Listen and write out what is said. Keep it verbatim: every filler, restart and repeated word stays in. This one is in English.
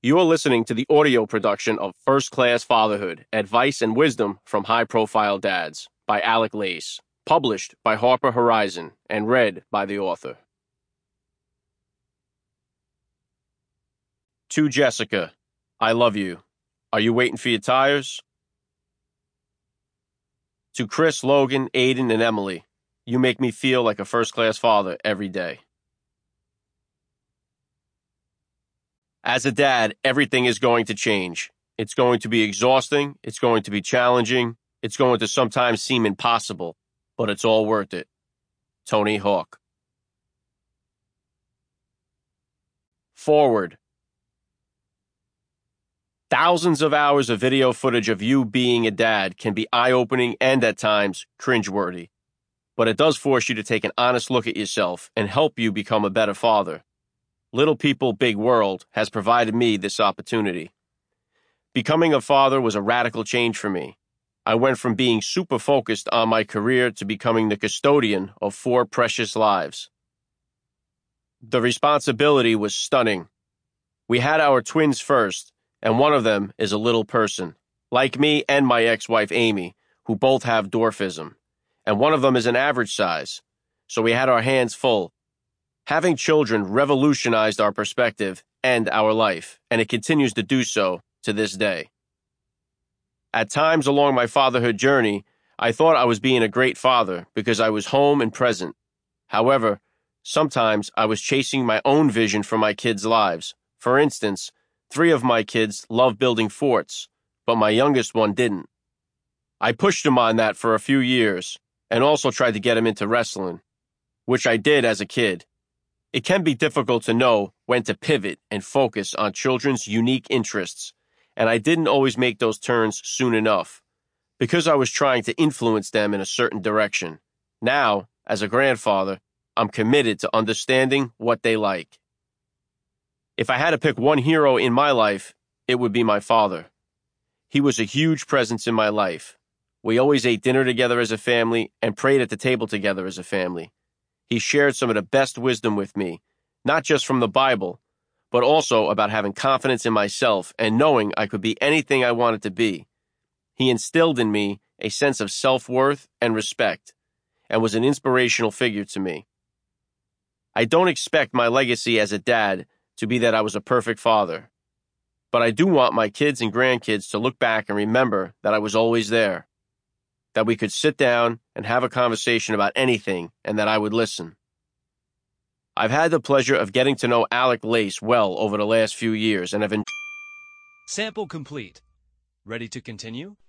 You are listening to the audio production of First Class Fatherhood, Advice and Wisdom from High-Profile Dads by Alec Lace, published by Harper Horizon and read by the author. To Jessica, I love you. Are you waiting for your tires? To Chris, Logan, Aiden, and Emily, you make me feel like a first-class father every day. As a dad, everything is going to change. It's going to be exhausting, it's going to be challenging, it's going to sometimes seem impossible, but it's all worth it. Tony Hawk. Forward. Thousands of hours of video footage of you being a dad can be eye-opening and at times cringeworthy, but it does force you to take an honest look at yourself and help you become a better father. Little People, Big World has provided me this opportunity. Becoming a father was a radical change for me. I went from being super focused on my career to becoming the custodian of four precious lives. The responsibility was stunning. We had our twins first, and one of them is a little person, like me and my ex-wife Amy, who both have dwarfism, and one of them is an average size, so we had our hands full. Having children revolutionized our perspective and our life, and it continues to do so to this day. At times along my fatherhood journey, I thought I was being a great father because I was home and present. However, sometimes I was chasing my own vision for my kids' lives. For instance, three of my kids love building forts, but my youngest one didn't. I pushed him on that for a few years, and also tried to get him into wrestling, which I did as a kid. It can be difficult to know when to pivot and focus on children's unique interests, and I didn't always make those turns soon enough, because I was trying to influence them in a certain direction. Now, as a grandfather, I'm committed to understanding what they like. If I had to pick one hero in my life, it would be my father. He was a huge presence in my life. We always ate dinner together as a family and prayed at the table together as a family. He shared some of the best wisdom with me, not just from the Bible, but also about having confidence in myself and knowing I could be anything I wanted to be. He instilled in me a sense of self-worth and respect, and was an inspirational figure to me. I don't expect my legacy as a dad to be that I was a perfect father, but I do want my kids and grandkids to look back and remember that I was always there, that we could sit down and have a conversation about anything, and that I would listen. I've had the pleasure of getting to know Alec Lace well over the last few years, and have enjoyed. Sample complete. Ready to continue?